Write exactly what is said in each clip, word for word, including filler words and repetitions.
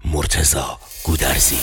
مرتضی گودرزی.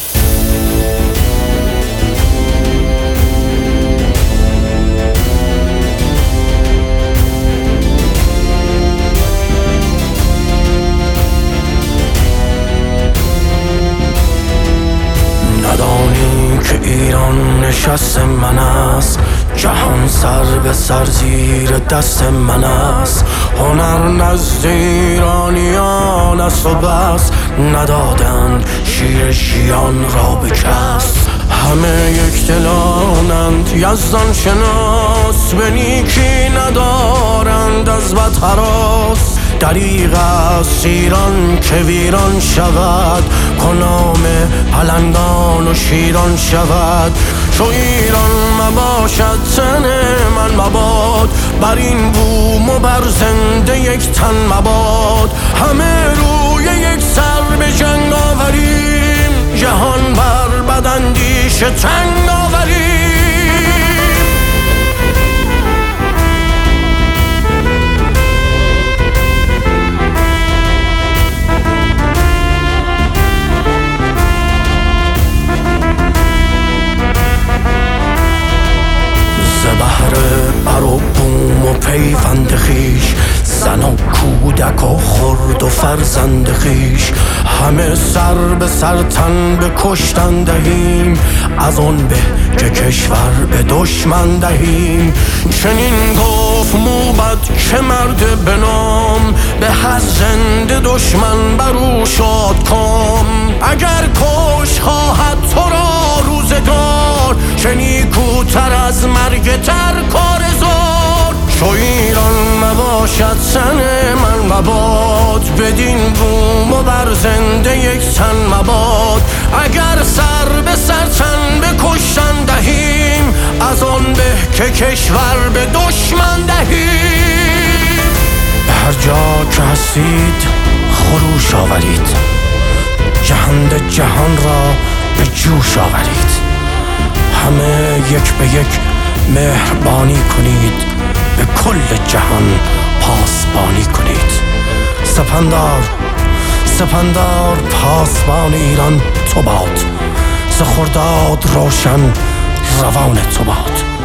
ندانی که ایران نشست من است، جهان سر به سر زیر دست من است. هنر نزد ایرانیان است و بس، ندادند شیر ژیان را به کس. همه یک دلانند یزدان شناس، به نیکی ندارند از بد هراس. دریغ است ایران که ویران شود، کنام پلنگان و شیران شود. چو ایران مباشد تن من مباد، بر این بوم و بر زنده یک تن مباد. همه روی یک سر به جنگ آوریم، جهان بر بداندیش تنگ آوریم. بهر بر و بوم و پیوند خیش، زن و کودک و خرد و فرزند خیش. همه سر به سر تن به کشتن دهیم، از آن به که کشور به دشمن دهیم. چنین گفت موبد که مرد به نام، به از زنده دشمن بر او شاد کام. اگر کش خواهد تو را روزگار، چه نیکوتر از مرگ تر کار زار. چو ایران مباشد تن من مباد، بدین بوم و بر زنده یک تن مباد. اگر سر به سر تن به کشتن دهیم، از آن به که کشور به دشمن دهیم. به هر جا که هستید خروش آورید، جهان جهان را به جوش آورید. همه یک به یک مهربانی کنید، به کل جهان پاسبانی کنید. سپندار سپندار پاسبان ایران تو باد، ز خرداد روشن روان تو باد.